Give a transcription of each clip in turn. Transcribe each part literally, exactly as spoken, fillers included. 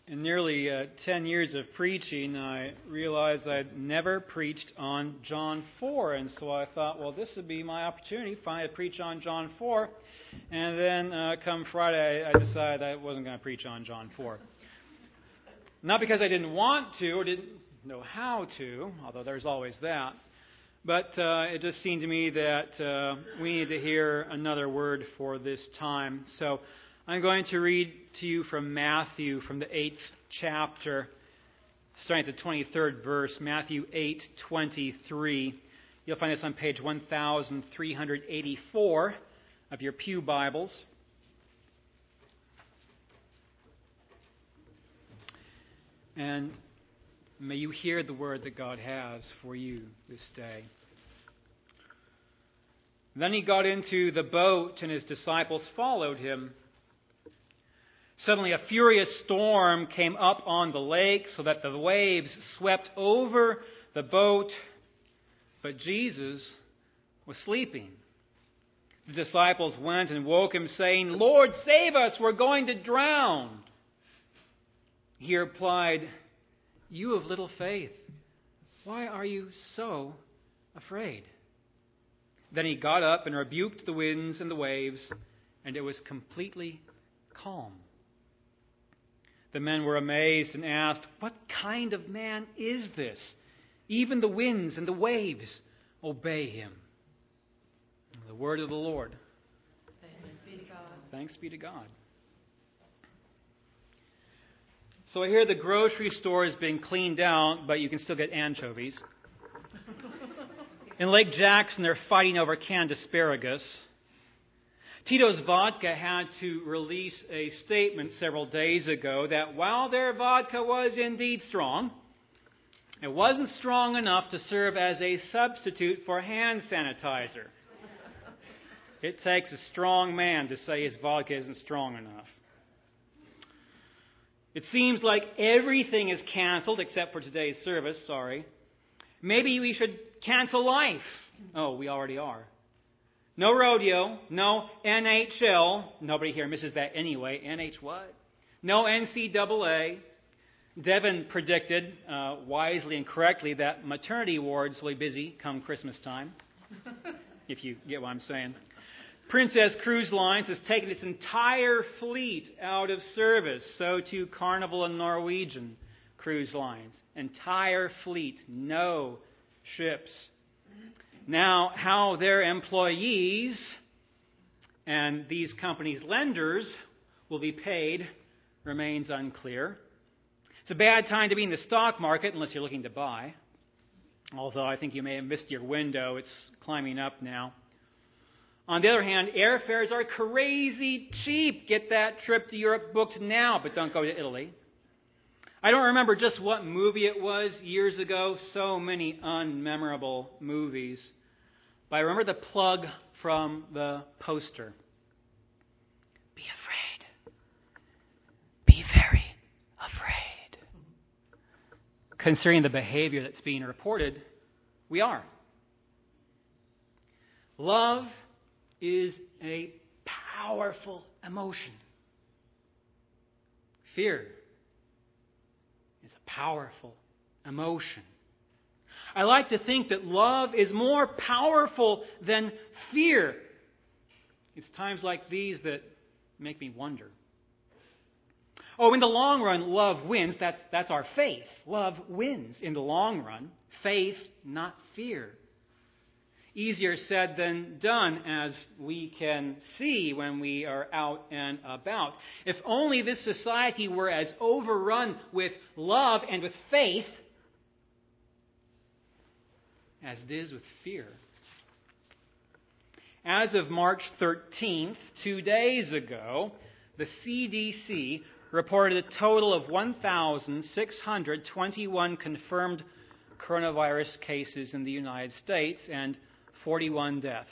In nearly uh, ten years of preaching, I realized I'd never preached on John four. And so I thought, well, this would be my opportunity, finally, to preach on John four. And then uh, come Friday, I, I decided I wasn't going to preach on John four. Not because I didn't want to or didn't know how to, although there's always that. But uh, it just seemed to me that uh, we need to hear another word for this time. So I'm going to read to you from Matthew, from the eighth chapter, starting at the twenty-third verse, Matthew eight twenty-three. You'll find this on page thirteen eighty-four of your pew Bibles. And may you hear the word that God has for you this day. Then he got into the boat, and his disciples followed him. Suddenly a furious storm came up on the lake, so that the waves swept over the boat, but Jesus was sleeping. The disciples went and woke him, saying, "Lord, save us, we're going to drown." He replied, "You of little faith, why are you so afraid?" Then he got up and rebuked the winds and the waves, and it was completely calm. The men were amazed and asked, "What kind of man is this? Even the winds and the waves obey him." The word of the Lord. Thanks be to God. Thanks be to God. So I hear the grocery store is being cleaned out, but you can still get anchovies. In Lake Jackson, they're fighting over canned asparagus. Tito's Vodka had to release a statement several days ago that while their vodka was indeed strong, it wasn't strong enough to serve as a substitute for hand sanitizer. It takes a strong man to say his vodka isn't strong enough. It seems like everything is canceled except for today's service, sorry. Maybe we should cancel life. Oh, we already are. No rodeo, no N H L. Nobody here misses that anyway. N H what? No N C double A. Devin predicted, uh, wisely and correctly, that maternity wards will be busy come Christmas time. If you get what I'm saying. Princess Cruise Lines has taken its entire fleet out of service. So too Carnival and Norwegian Cruise Lines. Entire fleet, no ships. Now, how their employees and these companies' lenders will be paid remains unclear. It's a bad time to be in the stock market unless you're looking to buy. Although I think you may have missed your window. It's climbing up now. On the other hand, airfares are crazy cheap. Get that trip to Europe booked now, but don't go to Italy. I don't remember just what movie it was years ago. So many unmemorable movies. But I remember the plug from the poster. Be afraid. Be very afraid. Considering the behavior that's being reported, we are. Love is a powerful emotion. Fear is a powerful emotion. I like to think that love is more powerful than fear. It's times like these that make me wonder. Oh, in the long run, love wins. That's, that's our faith. Love wins in the long run. Faith, not fear. Easier said than done, as we can see when we are out and about. If only this society were as overrun with love and with faith as it is with fear. As of March thirteenth, two days ago, the C D C reported a total of one thousand six hundred twenty-one confirmed coronavirus cases in the United States and forty-one deaths.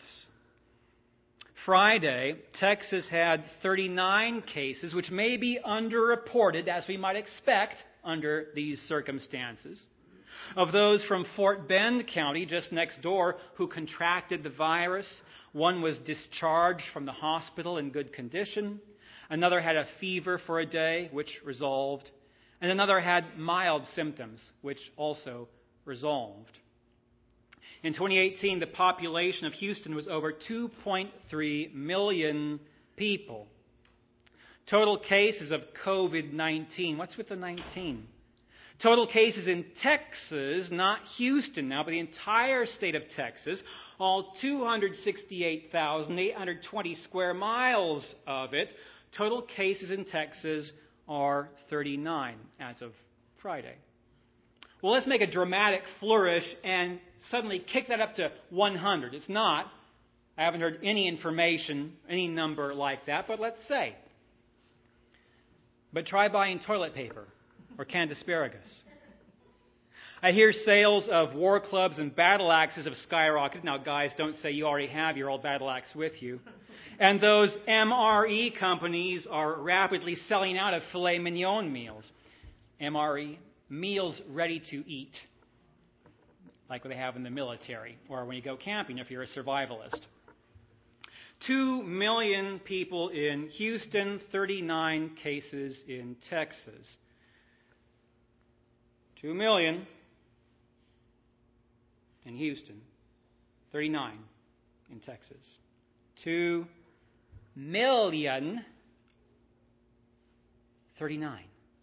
Friday, Texas had thirty-nine cases, which may be underreported, as we might expect under these circumstances. Of those from Fort Bend County, just next door, who contracted the virus, one was discharged from the hospital in good condition. Another had a fever for a day, which resolved. and another had mild symptoms, which also resolved. In twenty eighteen, the population of Houston was over two point three million people. Total cases of covid nineteen. What's with the nineteen? Total cases in Texas, not Houston now, but the entire state of Texas, all two hundred sixty-eight thousand eight hundred twenty square miles of it. Total cases in Texas are thirty-nine as of Friday. Well, let's make a dramatic flourish and suddenly kick that up to one hundred. It's not. I haven't heard any information, any number like that, but let's say. But try buying toilet paper or canned asparagus. I hear sales of war clubs and battle axes have skyrocketed. Now, guys, don't say you already have your old battle axe with you. And those M R E companies are rapidly selling out of filet mignon meals. M R E, meals ready to eat, like what they have in the military or when you go camping if you're a survivalist. Two million people in Houston, thirty-nine cases in Texas. Two million in Houston, thirty-nine in Texas. Two million, thirty-nine.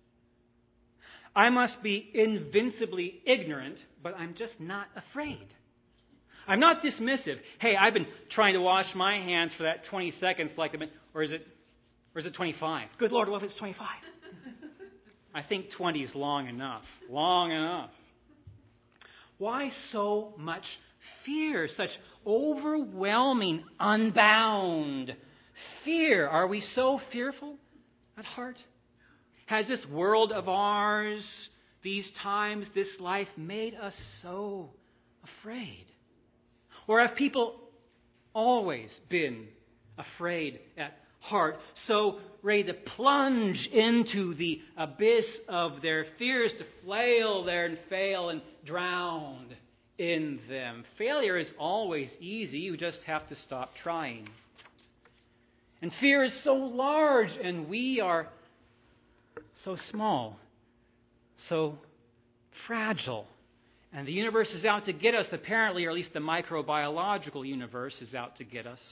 I must be invincibly ignorant, but I'm just not afraid. I'm not dismissive. Hey, I've been trying to wash my hands for that twenty seconds, like the, or is it, or is it twenty-five? Good Lord, what if it's twenty-five? I think twenty is long enough. Long enough. Why so much fear? Such overwhelming, unbound fear. Are we so fearful at heart? Has this world of ours, these times, this life, made us so afraid? Or have people always been afraid at heart, so ready to plunge into the abyss of their fears, to flail there and fail and drown in them? Failure is always easy. You just have to stop trying. And fear is so large, and we are so small, so fragile. And the universe is out to get us, apparently, or at least the microbiological universe is out to get us.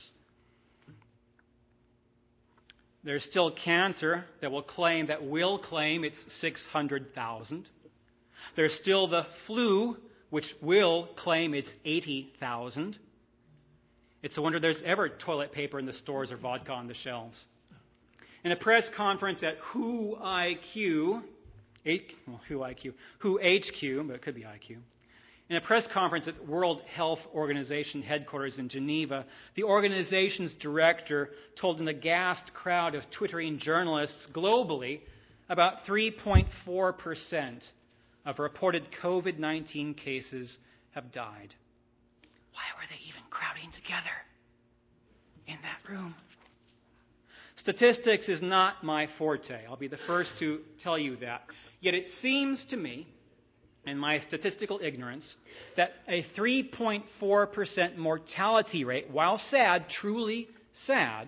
There's still cancer that will claim, that will claim it's six hundred thousand. There's still the flu, which will claim it's eighty thousand. It's a wonder there's ever toilet paper in the stores or vodka on the shelves. In a press conference at W H O I Q, well, W H O I Q, W H O H Q, but it could be I Q. In a press conference at World Health Organization headquarters in Geneva, the organization's director told an aghast crowd of twittering journalists globally about three point four percent of reported covid nineteen cases have died. Why were they even crowding together in that room? Statistics is not my forte. I'll be the first to tell you that. Yet it seems to me, in my statistical ignorance, that a three point four percent mortality rate, while sad, truly sad,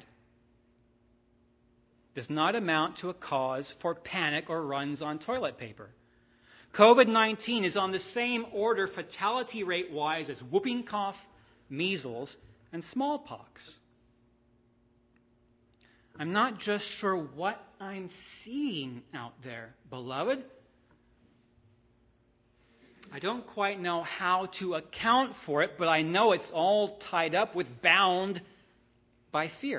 does not amount to a cause for panic or runs on toilet paper. covid nineteen is on the same order fatality rate-wise as whooping cough, measles, and smallpox. I'm not just sure what I'm seeing out there, beloved. I don't quite know how to account for it, but I know it's all tied up with, bound by fear.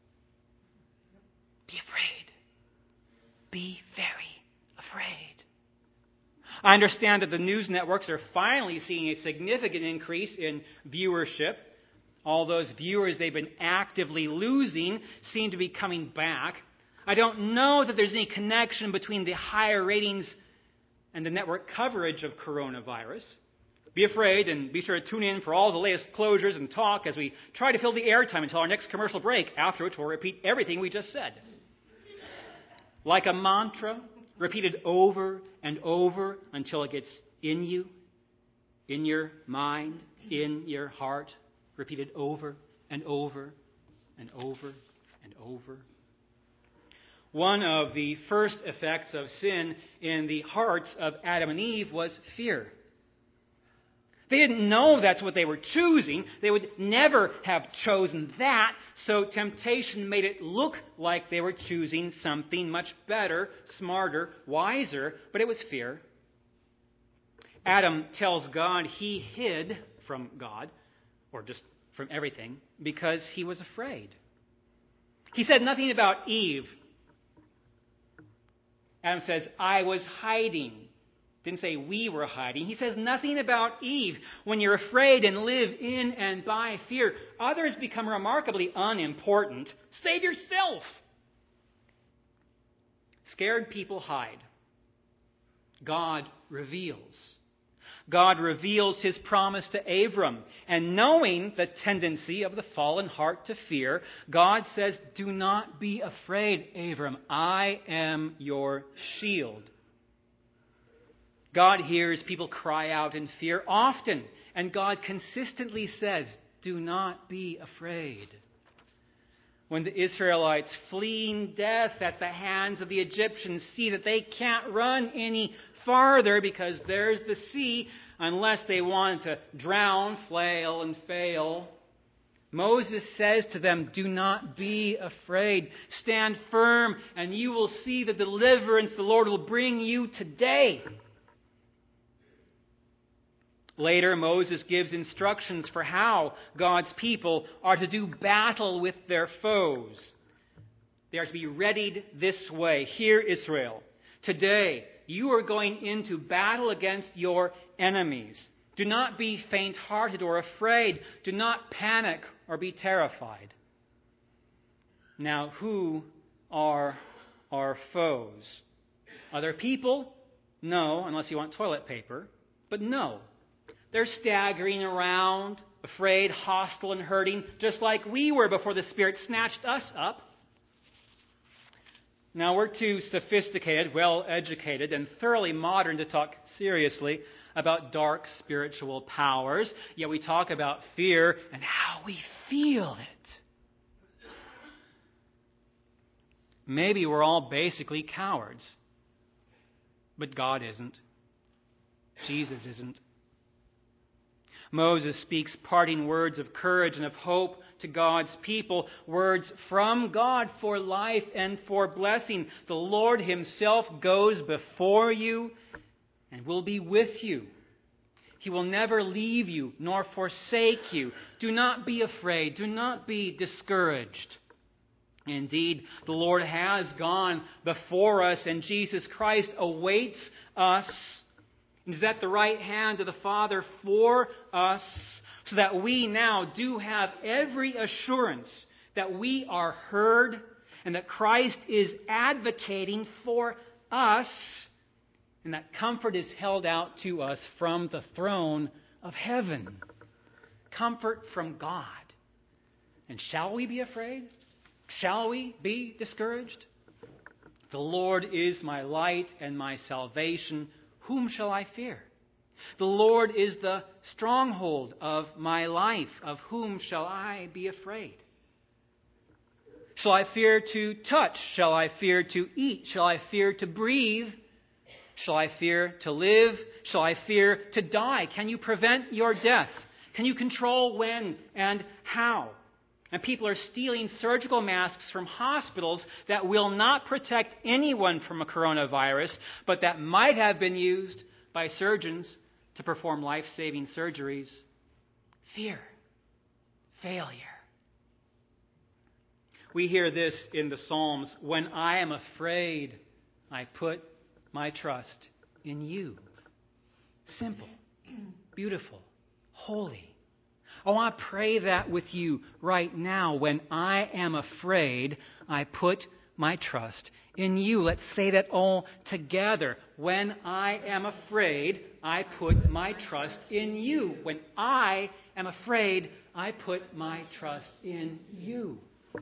Be afraid. Be very afraid. I understand that the news networks are finally seeing a significant increase in viewership. All those viewers they've been actively losing seem to be coming back. I don't know that there's any connection between the higher ratings and the network coverage of coronavirus. Be afraid and be sure to tune in for all the latest closures and talk as we try to fill the airtime until our next commercial break, after which we'll repeat everything we just said. Like a mantra, repeated over and over until it gets in you, in your mind, in your heart. Repeated over and over and over and over. One of the first effects of sin in the hearts of Adam and Eve was fear. They didn't know that's what they were choosing. They would never have chosen that, so temptation made it look like they were choosing something much better, smarter, wiser, but it was fear. Adam tells God he hid from God, or just from everything, because he was afraid. He said nothing about Eve. Adam says, I was hiding. Didn't say we were hiding. He says nothing about Eve. When you're afraid and live in and by fear, others become remarkably unimportant. Save yourself. Scared people hide. God reveals. God reveals his promise to Abram. And knowing the tendency of the fallen heart to fear, God says, do not be afraid, Abram. I am your shield. God hears people cry out in fear often, and God consistently says, do not be afraid. When the Israelites, fleeing death at the hands of the Egyptians, see that they can't run any farther because there's the sea, unless they want to drown, flail, and fail, Moses says to them, do not be afraid. Stand firm, and you will see the deliverance the Lord will bring you today. Later, Moses gives instructions for how God's people are to do battle with their foes. They are to be readied this way. Hear, Israel. Today, you are going into battle against your enemies. Do not be faint-hearted or afraid. Do not panic or be terrified. Now, who are our foes? Other people? No, unless you want toilet paper. But no. They're staggering around, afraid, hostile, and hurting, just like we were before the Spirit snatched us up. Now, we're too sophisticated, well-educated, and thoroughly modern to talk seriously about dark spiritual powers, yet we talk about fear and how we feel it. Maybe we're all basically cowards, but God isn't. Jesus isn't. Moses speaks parting words of courage and of hope to God's people, words from God for life and for blessing. The Lord himself goes before you and will be with you. He will never leave you nor forsake you. Do not be afraid. Do not be discouraged. Indeed, the Lord has gone before us, and Jesus Christ awaits us. Is at the right hand of the Father for us, so that we now do have every assurance that we are heard and that Christ is advocating for us, and that comfort is held out to us from the throne of heaven. Comfort from God. And shall we be afraid? Shall we be discouraged? The Lord is my light and my salvation. Whom shall I fear? The Lord is the stronghold of my life. Of whom shall I be afraid? Shall I fear to touch? Shall I fear to eat? Shall I fear to breathe? Shall I fear to live? Shall I fear to die? Can you prevent your death? Can you control when and how? And people are stealing surgical masks from hospitals that will not protect anyone from a coronavirus, but that might have been used by surgeons to perform life-saving surgeries. Fear. Failure. We hear this in the Psalms. When I am afraid, I put my trust in you. Simple, beautiful, holy. Oh, I pray that with you right now. When I am afraid, I put my trust in you. Let's say that all together. When I am afraid, I put my trust in you. When I am afraid, I put my trust in you.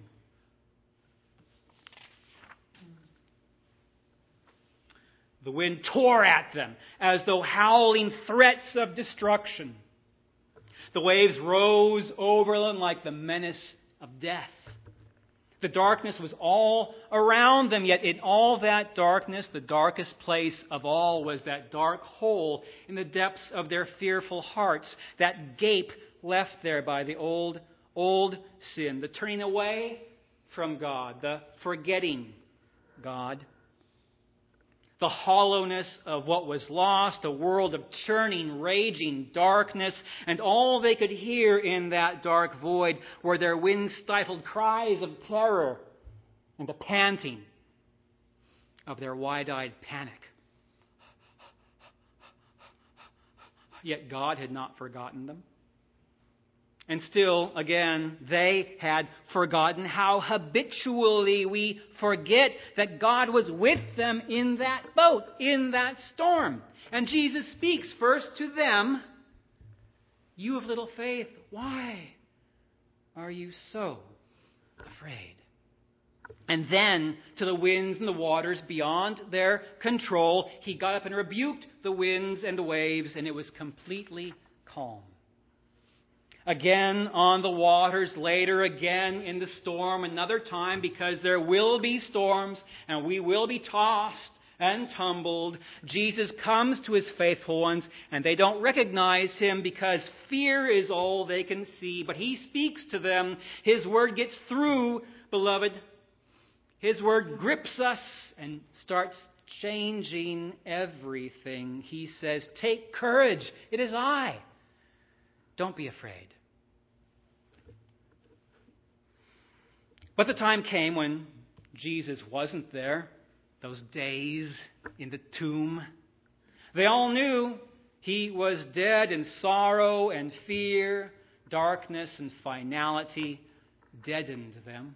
The wind tore at them as though howling threats of destruction. The waves rose over them like the menace of death. The darkness was all around them, yet in all that darkness, the darkest place of all was that dark hole in the depths of their fearful hearts, that gape left there by the old, old sin, the turning away from God, the forgetting God. The hollowness of what was lost, a world of churning, raging darkness, and all they could hear in that dark void were their wind-stifled cries of terror and the panting of their wide-eyed panic. Yet God had not forgotten them. And still, again, they had forgotten how habitually we forget that God was with them in that boat, in that storm. And Jesus speaks first to them, "You of little faith, why are you so afraid?" And then to the winds and the waters beyond their control, he got up and rebuked the winds and the waves, and it was completely calm. Again on the waters, later again in the storm, another time, because there will be storms and we will be tossed and tumbled. Jesus comes to his faithful ones and they don't recognize him because fear is all they can see. But he speaks to them. His word gets through, beloved. His word grips us and starts changing everything. He says, "Take courage. It is I. Don't be afraid." But the time came when Jesus wasn't there, those days in the tomb. They all knew he was dead, and sorrow and fear, darkness and finality deadened them.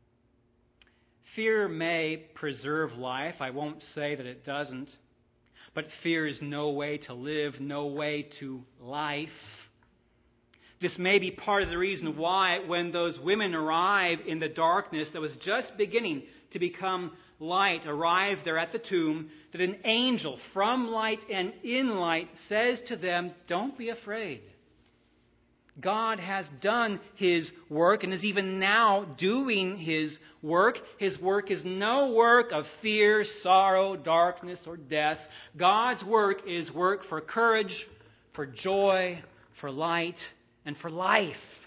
Fear may preserve life. I won't say that it doesn't. But fear is no way to live, no way to life. This may be part of the reason why, when those women arrive in the darkness that was just beginning to become light, arrive there at the tomb, that an angel from light and in light says to them, "Don't be afraid. God has done his work and is even now doing his work. His work is no work of fear, sorrow, darkness, or death. God's work is work for courage, for joy, for light, and for life."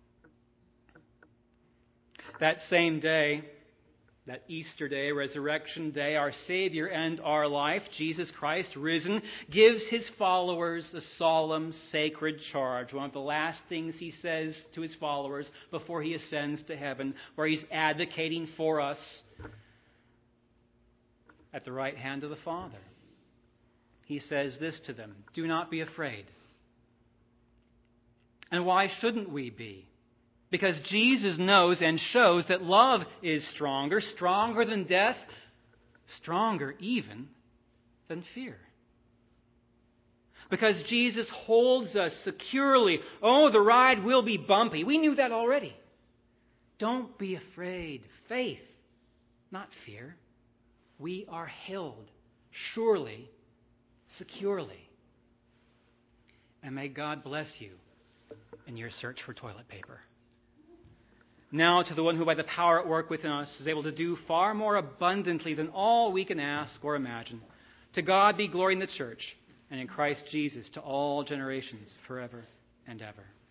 That same day, that Easter day, Resurrection Day, our Savior and our life, Jesus Christ risen, gives his followers a solemn, sacred charge. One of the last things he says to his followers before he ascends to heaven, where he's advocating for us at the right hand of the Father. He says this to them, "Do not be afraid." And why shouldn't we be? Because Jesus knows and shows that love is stronger, stronger than death, stronger even than fear. Because Jesus holds us securely. Oh, the ride will be bumpy. We knew that already. Don't be afraid. Faith, not fear. We are held surely, securely. And may God bless you in your search for toilet paper. Now to the one who by the power at work within us is able to do far more abundantly than all we can ask or imagine. To God be glory in the church and in Christ Jesus to all generations forever and ever.